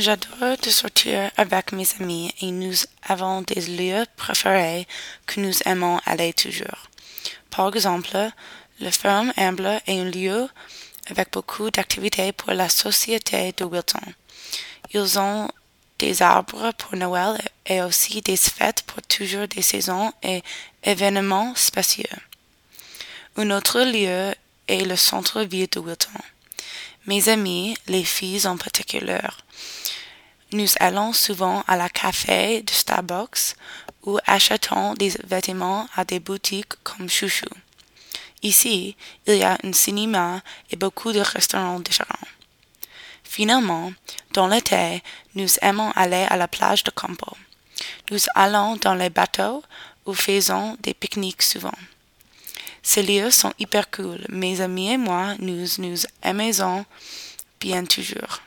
J'adore de sortir avec mes amis et nous avons des lieux préférés que nous aimons aller toujours. Par exemple, le Ferme Humble est un lieu avec beaucoup d'activités pour la société de Wilton. Ils ont des arbres pour Noël et aussi des fêtes pour toujours des saisons et événements spéciaux. Un autre lieu est le centre-ville de Wilton. Mes amis, les filles en particulier, nous allons souvent à la café de Starbucks ou achetons des vêtements à des boutiques comme Chouchou. Ici, il y a un cinéma et beaucoup de restaurants différents. Finalement, dans l'été, nous aimons aller à la plage de Campo. Nous allons dans les bateaux ou faisons des pique-niques souvent. Ces lieux sont hyper cool. Mes amis et moi, nous aimons bien toujours.